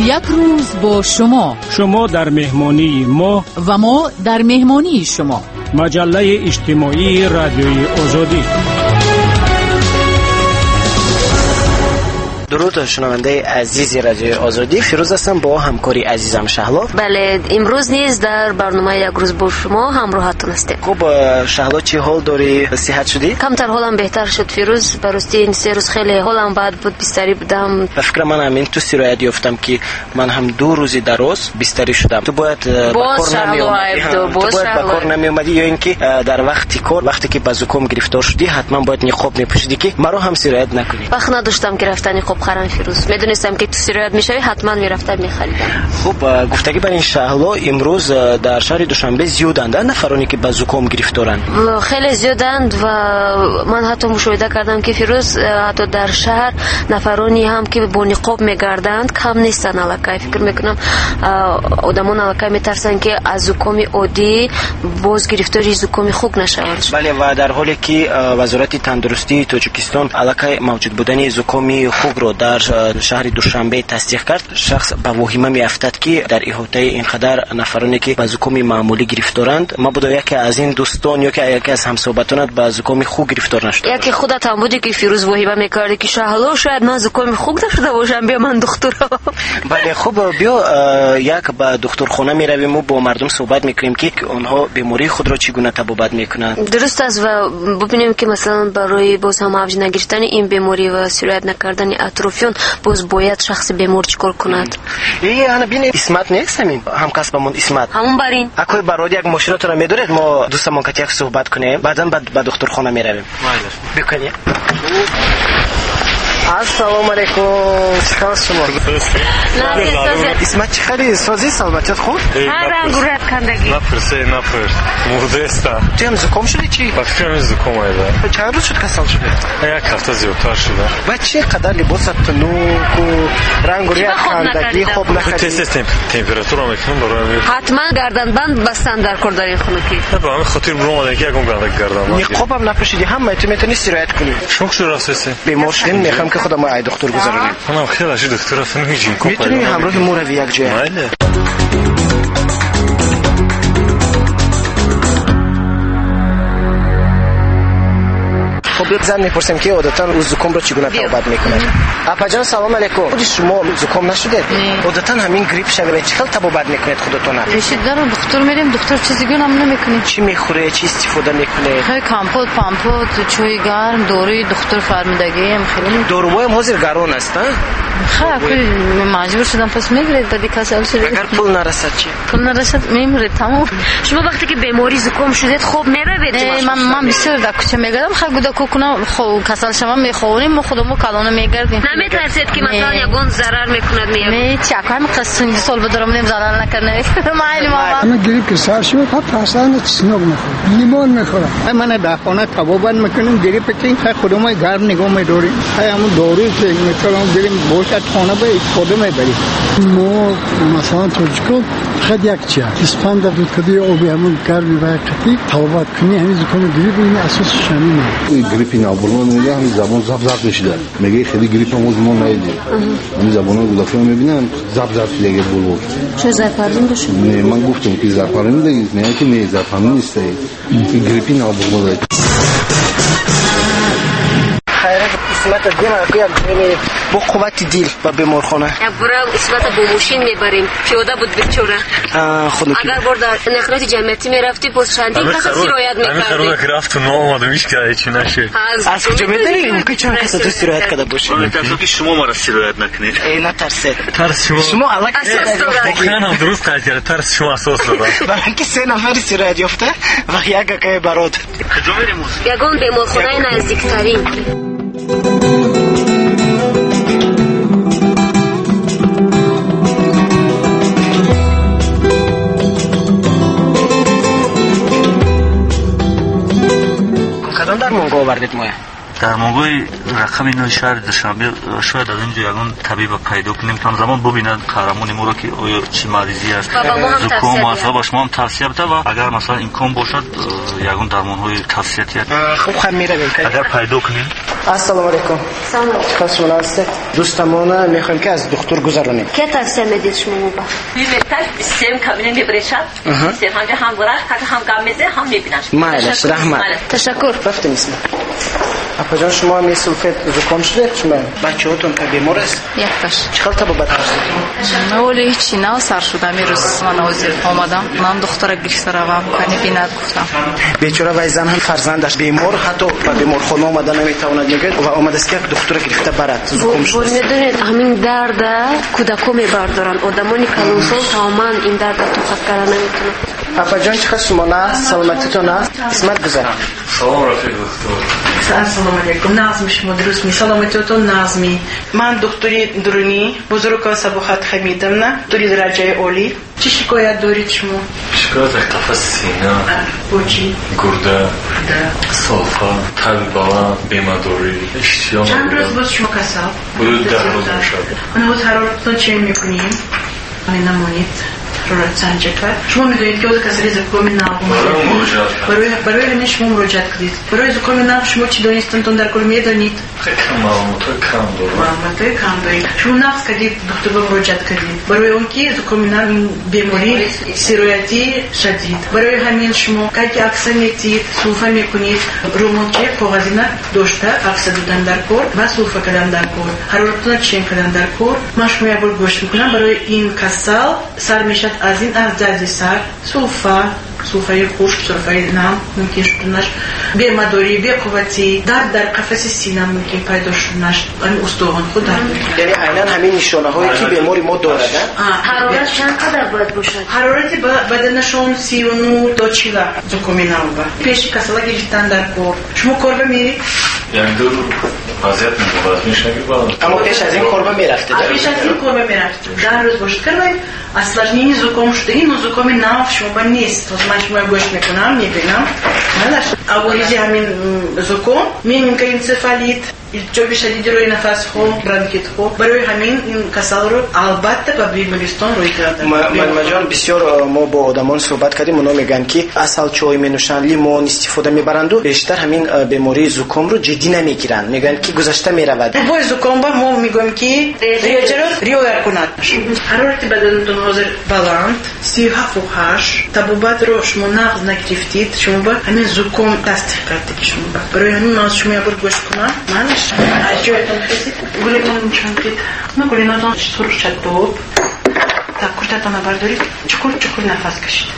یک روز با شما در مهمانی ما و ما در مهمانی شما. مجله اجتماعی رادیوی آزادی. درود شنونده عزیز رادیوی آزادی، فیروز هستم با همکاری عزیزم شهلا. بله، امروز نیز در برنامه یک روز با شما همراهتون هستیم. خب شهلا، چی حال داری؟ صحت شدی؟ کمتر حالم بهتر شد فیروز. براستی این 3 روز خیلی حالم بد بود، بستری بودم. به فکر من همین تو سرایت یافتم که من هم 2 روز دراز بستری شدم. تو باید بکار نمی اومدی یا اینکه در وقتی کار، وقتی که با زکام گرفتار شدی حتما باید نقاب میپوشیدی که مرا هم سرایت نکنی. وقت نداشتم گرفتن نقاب خرم فیروز. میدونستم که تو سرایت میشوی حتما میرفتم میخریدم. خب گفتگی بر این شهلا، امروز در شهر دوشنبه زیادند نفرانی که با زکام گرفتارند. خیلی زیادند و من حتی مشاهده کردم که فیروز حتی در شهر نفرانی هم که با نقاب میگردند کم نیستن. الکی فکر میکنم آدمان الکی میترسن که از زکام عادی باز گرفتاری زکام خوب نشوند. بله، و در حالی که وزارت تندرستی تاجیکستان الکی موجود بودن زکام خوب رو در شهر دوشنبه تصدیق کرد، شخص به وهمه میافتد که در احاطه اینقدر نفرانی که با زکام معمولی گرفتارند، ما بوده یکی از این دوستان یا که یکی از همصحبتانت با زکام خوب گرفتار نشد. یکی خودت هم بودی که فیروز وهمه میکردی که شهلا شاید من زکام خوب نشده باشم، بیا من دکترم. بله، خب بیا یک به دکترخانه میرویم و با مردم صحبت میکنیم که آنها بیماری خود را چگونه تبابت میکنند. درست است و ببینیم که مثلا برای باز هم اوج نگرفتن این بیماری و سرایت نکردن اطرافیان باز باید شخص بیمار چیکار کند؟ انا ببین اسمت نیست، هم کسبمون اسمت همون برین اکوی برای یک مشکلات را میدارید، ما دوستمون که یک صحبت کنیم بعداً به دکترخانه میرویم. بکنید. السلام علیکم. چیکار شما؟ اسمت چخری؟ سازی سلامتیت خوب؟ هر رنگ و رد کندگی. نپرس مردستا. تو هم زکام شدی چی؟ بخشم از زکام ایده. چند روز شد کسل شده؟ یک هفته زیادتر شده. و چه قدر لباست نوک و رنگ و رد کندگی خوب نکردی؟ تست تمپراتور هم میکنم برای حتما گردنبند بستن در کار دارین خونکی. نه به همین خاطر برام اومدن که یکم گردنبند. نقاب هم نپوشیدی، هم میتونی استراحت کنی. شوک شو راست. بیمار شدین میخوام که خودم ای دکتر گذارونیم. منم خیلی از دکتر هستم میگیم. میتونی همراه ما روی یک جای. بله. خب زن میپرسیم که عادتا روز زکام رو چگونه تبابت میکنه. اپا جان سلام علیکم. خود شما زکام نشده؟ عادتا همین گریپ شبیه چقدر تبابت میکنید خودتون؟ رشید دارم دکتر میریم، دکتر چیزی گونه هم نمیکنه. چی میخوره؟ چی استفاده میکنه؟ خیلی کامپوت، پامپوت، چای گرم، داروی دکتر فرمودگی هم خیلی. داروهای هم حاضر گران است ها؟ خیلی مجبور شدم پس میگیرید بعدی کسل شده. اگر پول نرسد چی؟ پول نرسد میمیرید تمام. شما وقتی که بیماری زکام شدید خوب میروید؟ من بسیار در کوچه میگردم، خیلی گودا کوکنا خو کسل شما میخوریم ما خودمو کلانو میگردیم. نمیترسید که مثلا یگون ضرر میکند می چکم قسم سال بدارم ضرر نکنه. من گریپ سر شد تا اصلا سنوب نخورم، لیمون میخورم. من در خانه تبابت میکنیم گریپ که این خودمون گرم نگاه میداریم. همون داروی که مثلا بریم باشد خانه به استفاده میبریم. ما مثلا ترجیکو خد یک چیه اسپند در کدی آبی همون گرمی و قطعی تبابت کنی همین زکام گریپ این اساس شمینه. گریپ نابرمان میگه همین زبان زب میشده، میگه خیلی گریپ هم از ما نیده. همین زبان‌ها گذاشته میبینن زب دیگه بولو. چه زفرین داشت؟ نه من گفتم که زفرین دیگه، نه که نه زفرین نیست. این گریپ نابرمان اسمت دیما که با قوت دیل با بیمارخانه یک برای اسمت با ماشین میبریم، پیاده بود بیچاره. اگر بار در نقلات جمعیتی میرفتی پس چندین کس سرایت میکردی. همین که رفت تو ناماده میش که چی نشه. از کجا میدونی که چند کس تو سرایت کرده باشه؟ من ترسم که شما ما را سرایت نکنید. ای نه ترس شما الان اساس داره. من هم درست قضیه کرد، ترس شما اساس داره. برای اینکه 3 نفر سرایت یافته و یک که برات کجا میریم؟ یگون بیمارخانه نزدیکترین. کدام درمان آوردید ما؟ در موقع رقم نو شهر دوشنبه شاید از اینجا یگان طبیب پیدا کنیم تا زمان ببینن قهرمان ما را که آیا چی مریضی است زکام است و با شما هم توصیه بده و اگر مثلا امکان باشد یگان درمان‌های توصیه‌ای خوب میرویم اگر پیدا کنیم. السلام علیکم. سلام. خواستم است دوستمون میخوایم که از دکتر گذرونیم. که توصیه میدید شما با؟ بیشتر سیم کابینه میبرشد. سیم هم ورق هم گامیزه هم میبینن. مالش رحمت. تشکر. رفتیم اسم. اپا جان شما می سلفت زکام شده شما بچه‌هاتون که بیمار است؟ یک تاش. چقدر تبابت هست؟ نه ولی هیچی نه سر شدم روز من آزیر آمدم من دختر گرفته روم کنی بیند گفتم بیچاره وای زن هم فرزندش بیمار حتی به بیمارخانه آمده نمیتواند میگه و آمده است که دکتر گرفته برات زکام شده. میدونید همین درد کودکو میبردارن آدمانی کلونسال تماما این درد تو خط کردن نمیتونن. اپا جان چقدر شما نه سلامتیتون است اسمت گذارم. سلام رفیق دکتر. السلام علیکم. نازم شما درست می سلامتیتون نازمی. من دکتری درونی بزرگ سبوخات حمیدم نه دکتری درجه عالی. چی شکایت دارید شما؟ شکایت قفس سینه بوچی گرده صافا تب بالا بیمه‌داری اشتیام چند روز بود شما کسل؟ حدود 10 روز میشد. حالا حرارتتون چه میکنیم؟ نمونید حرارت سنجی کرد. شما میدونید که کسی زکام ناب برای همین شما مراجعت کردید. برای زکام ناب شما چی دانستون در کل میدونید؟ معلومات کم دارید. شما نقص کردید دکتر مراجعت کردید. برای اون که زکام ناب بیماری سیرویتی شدید. برای همین شما که عکس میتید سوفا میکنید رومانچه کاغذی داشته عکس دادن در کور و سوفا کردن در کور حرارتتون چک کردن در کور من شما یک بار گوش میکنم برای این کسل سر میشد از این از درد سر صوفای خشک صوفای نم ممکن شدنش بیمه‌داری بی‌قوتی درد در قفس سینه ممکن پیدا شدنش این استخوان خود درد یعنی عیناً همین نشانه هایی که بیماری ما داره. حرارت چقدر باید باشد؟ حرارت بدنشون 39 تا 40 زکام ناب پیش کسلا گرفتن در کور شما کور میرید یعنی دو وضعیت میشه اما پیش از این کور میرفته پیش از این کور میرفته در روز باشد کردن осложнение زکام شده این زکام ناب شما نیست من شما گوش میکنم میبینم اولیزی همین زکام میبینیم که انسفالیت التهاب شدید روی نفس خو برانکیت خو برای همین این کسال رو البته به بیمارستان روی کردن. من بسیار ما با آدمان صحبت کردیم اونا میگن که اصل چای مینوشن لیمون استفاده میبرند و بیشتر همین بیماری زکام رو جدی نمیگیرن میگن که گذشته میرود. با زکام با ما میگم که ریاضت کنید. حرارت بدنتون حاضر بلند 37 و 8 تبوبات رو شما نقض نگرفتید شما با همین زکام تصدیق کردید شما برای همین من شما یه بار گوش کنم من جایتون خیلی گلیتون چونکید ما گلیناتون چطور شد دوب تا کشتتون بردارید چکور نفس کشید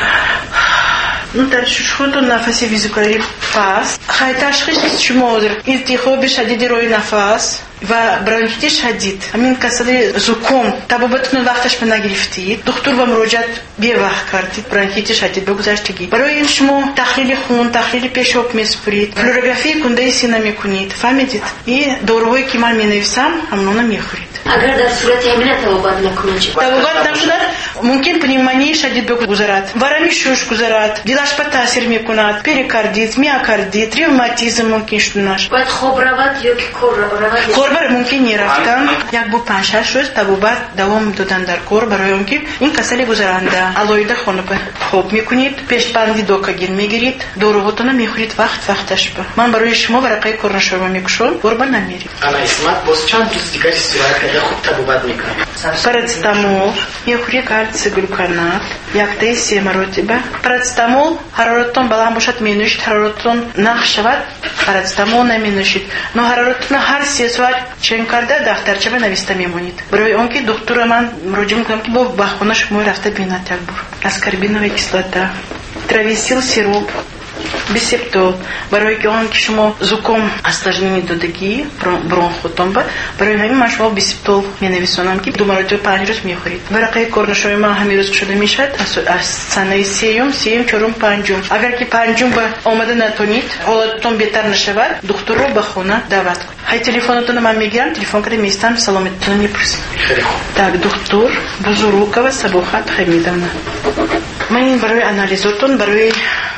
در خودتون نفسی ویزو کنید پس خیلی تشخیص شما حاضر التهاب شدید روی نفس و برانکیت شدید همین کسل زکام تبابتون وقتش به نگرفتید دکتر با مراجعت بی وقت کردید برانکیت شدید بگذشتگی برای این شما تحلیل خون تحلیل پیشاب میسپرید فلوروگرافی کنده سینه میکنید فهمیدید این داروهایی که من مینویسم همونا میخورید اگر در صورت همین تبابت نکنه تبابت نشده ممکن پنیمونی شدید بگذارد ورمی شوش گذارد دلش به تاثیر میکند پریکاردیت میاکاردیت ریوماتیسم ممکن شدنش باید خوب رود یا که کور رود کور ممکن نرفتن یک بو 5-6 روز تبابت دوام دادن در کور برای اون که این کسل گذرانده علایده خون خوب میکنید پیشبندی دوکاگین میگیرید داروهاتون میخورید وقتش من برای شما ورقه کورنشوما میکشم قربان نمیرید انا اسمت باز چند روز دیگه استراحت کرده خوب تبابت میکنه پارацетамол میخوری کالций глюконат یک تا 3 مرتبه پارацетамол حرارتتون بلند باشد مینوشید حرارتتون نقش شود پارацетамол نمینوشید نو حرارتتون هر 3 ساعت چک کرده دفترچه بنویسته میمونید برای اون که دکتر من مراجعه میکنم که با خونه شما رفته بینات یک بار аскорбиновая кислота травесил сироп бисептол برای که اون که شما زکام осложнение دادگی برونخوتون برای همین من شما بیسپتول مینویسونم که 2 مرتبه 5 روز میخورید ورقه کورنشوما همین روز شده میشد از سنه سیم 4 5 اگر که 5 با اومده نتونید حالتون بهتر نشود دکتر رو به خونه دعوت کنید های تلفنتون من میگیرم تلفن کرده میستم سلامتتون میپرسم так دکتر بزرگوکова سبوخات حمیدовна من برای انالیزاتون برای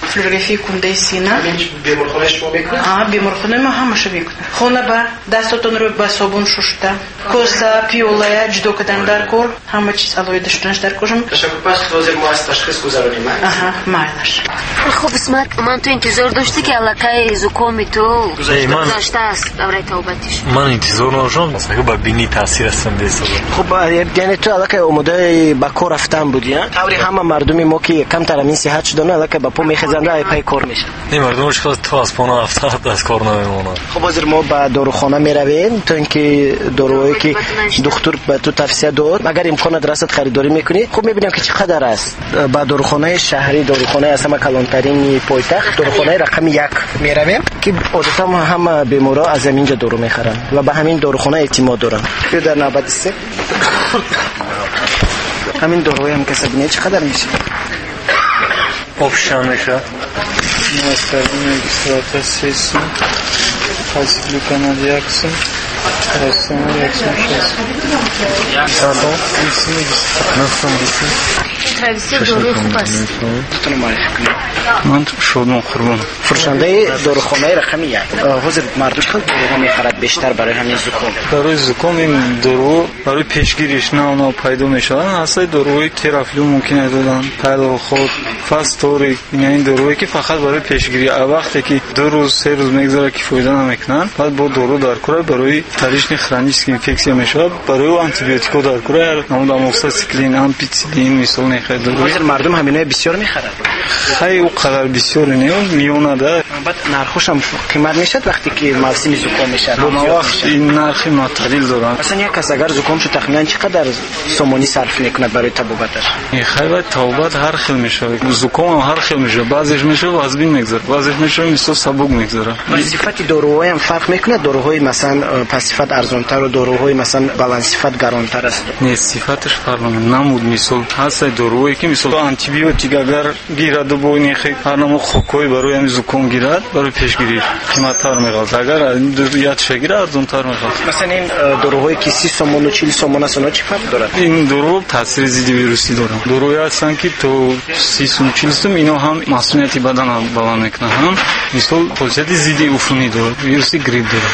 فلوروگرافی کنده سینه. بیمارخانه شما میکنه؟ بیمارخانه ما همشو میکنه. خونه با دستتون رو با صابون شسته. کوسا پیوله جدا کردن در کار همه چیز علایه داشتنش در کارم. تشکر. پس حاضر ما از تشخیص گذارونیم. مایلش. خب اسمت من تو انتظار داشتی که علاقه زکام تو گذشته است دوره توبتش. من انتظار نداشتم مثلا با بینی تاثیر هستم دیسه. خب یعنی تو علاقه اومده با کار رفتن بودی ها؟ طوری همه مردمی ما که کم تر همین صحت شدن علاقه با پا میخزن راه پای کار میشن. نه مردمش خاص تو از پا رفت از کار نمیمونه. خب حاضر ما با داروخانه میرویم تا اینکه دارویی که دکتر به تو توصیه داد اگر امکان درست خریداری میکنی خب میبینم که چقدر است. با داروخانه شهری داروخانه از همه کلانترین پایتخت داروخانه رقم 1 میرویم که عادتا همه بیمارا از اینجا دارو میخرن و به همین داروخانه اعتماد دارن. که در نوبت است همین داروی هم کسب نه چقدر میشه؟ آپشن میشه مستقیم اکسترات سیسم فاسیلیکانال یکسم رستمال یکسم شست سلام ترویسی داروی خوب است. تو معرفی کنی؟ من شادمان قربان فروشنده داروخانه رقم 1 حاضر مردم خیلی دارو میخرد بیشتر برای همین زکام. برای زکام این دارو برای پیشگیریش نه اونا پیدا میشدن اصلا داروی ترافلو ممکنه دادن پیدا خود فاستوری این دارویی که فقط برای پیشگیری وقتی که 2 روز 3 روز میگذره که فایده نمیکنن بعد با دارو در کار برای تریشن خرانیسک اینفکسیا میشه برای آنتی بیوتیکو در کار نمود آموکسیسیکلین امپیسیلین مثلا نخرد داروی مردم همینه بسیار میخرن. خیلی او قدر بسیار نه میونه ده بعد نرخش هم قیمت میشه وقتی که موسم زکام میشه. اما وقت این نرخ معتدل دارن. مثلا یک کس اگر زکام شد تقریبا چقدر سومانی صرف میکنه برای تبابتش؟ این خیلی توبت هر خیل میشه. زکام هر خیل میشه. بعضیش میشه وزبین میگذره. بعضیش میشه مثل سبک میگذره. صفت داروهای هم فرق میکنه. داروهای مثلا پس صفت ارزانتر و داروهای مثلا بالانس صفت گرانتر است. نه صفتش فرق نمود مثلا هست دارویی که مثلا آنتی بیوتیک اگر گیرد با این خیلی برنامه خوکوی برای همین زکام گیرد برای پیشگیری قیمت‌تر می‌خواد. اگر یاد شگیره ارزان‌تر می‌خواد. مثلا این داروهای که 30 سومون و 40 سومون است چی فرق داره؟ این دارو تاثیر ضد ویروسی داره. داروی هستن که تو 30 سوم 40 سوم اینا هم مسئولیت بدن بالا میکنه هم مثل خاصیت ضد عفونی داره ویروسی گریپ داره.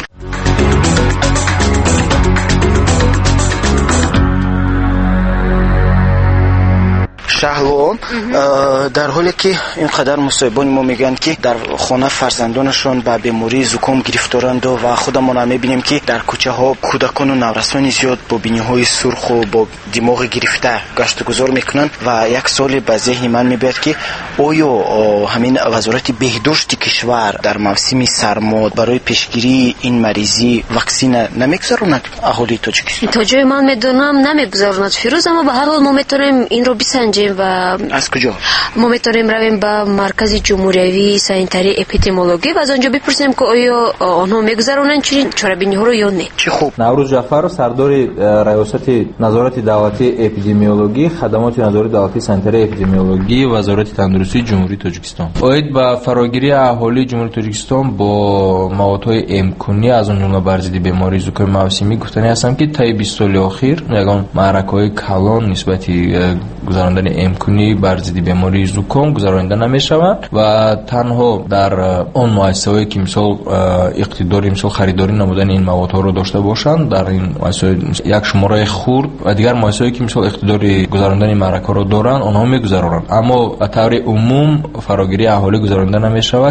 شهلوان در حالی که اینقدر مصاحبان ما میگن که در خانه فرزندانشون با بیماری زکام گرفتارند و خودمون هم میبینیم که در کوچه ها کودکان و نوجوانان زیاد با بینی‌های سرخ و با دماغ گرفته گشت گذار میکنن و یک سال به ذهن من میاد که آیا همین وزارت بهداشت کشور در موسم سرما برای پیشگیری این مریضی واکسن نمیگذارند اهالی تاجیکستان؟ تا جای من میدونم نمیگذارند فیروز، اما به هر حال ما میتونیم این رو بسنجیم و از کجا؟ ما میتونیم رویم به مرکز جمهوری سانیتری اپیدمیولوژی و از آنجا بپرسیم که آیا آنها میگذارونن چنین چرابینی ها رو یا نه. چه خوب. نوروز جعفر سردار ریاست نظارت دولتی اپیدمیولوژی خدمات نظارت دولتی سانیتری اپیدمیولوژی وزارت تندرستی جمهوری تاجیکستان اوید با فراگیری اهالی جمهوری تاجیکستان با موادهای امکانی از اون جمله بر ضد بیماری زکام موسمی گفتنی هستم که تا 20 سال اخیر یگان معرکه‌های کلان نسبتی گذراندن امکانی بر ضد بیماری زکام گذرانده نمی‌شود و تنها در اون مؤسسه‌ای که مثلا اقتداری مثلا خریداری نمودن این موادها رو داشته باشند در این مؤسسه یک شماره خرد و دیگر مؤسسه‌ای که مثلا اقتداری گذراندن معرکه رو دارن اونها می‌گذرانند، اما به طور عموم فراگیری اهالی گذرانده نمی‌شود.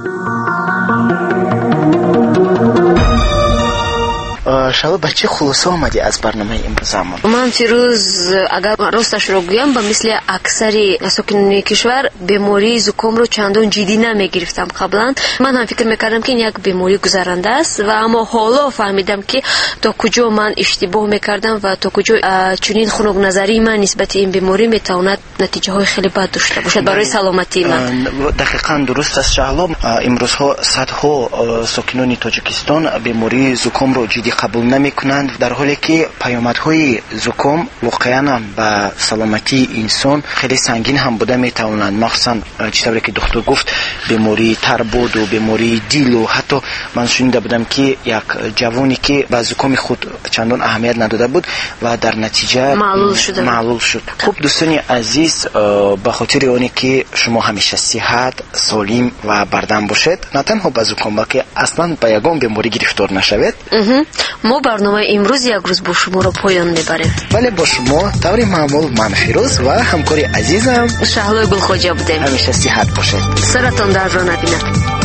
شما بچه خلاصه آمدی از برنامه امروزمون؟ من فیروز اگر راستش رو گویم با مثل اکثری ساکنان کشور بیماری زکام رو چندان جدی نمیگرفتم قبلا. من هم فکر میکردم که این یک بیماری گذرنده است و اما حالا فهمیدم که تا کجا من اشتباه میکردم و تا کجا چنین خنک نظری من نسبت این بیماری میتواند نتیجه های خیلی بد داشته باشد برای سلامتی من. دقیقاً درست است شهلا. امروزها صدها ساکنان تاجیکستان بیماری زکام رو جدی قبول معلوم نمیکنند، در حالی که پیامدهای زکام واقعا به سلامتی انسان خیلی سنگین هم بوده میتوانند. مخصوصا چطوری که دکتر گفت بیماری تربود و بیماری دیل و حتی من شنیده بودم که یک جوانی که به زکام خود چندان اهمیت نداده بود و در نتیجه معلول شد. خب دوستان عزیز، به خاطر اونی که شما همیشه صحت سالم و بردم باشید، نه تنها به زکام بلکه اصلا به یگان بیماری گرفتار نشوید. ما برنامه امروز یک روز با شما رو پایان میبریم. بله، با شما طور معمول من فیروز و همکاری عزیزم شهلا گلخوجه بودیم. همیشه صحت باشید. سرتان در را نبیند.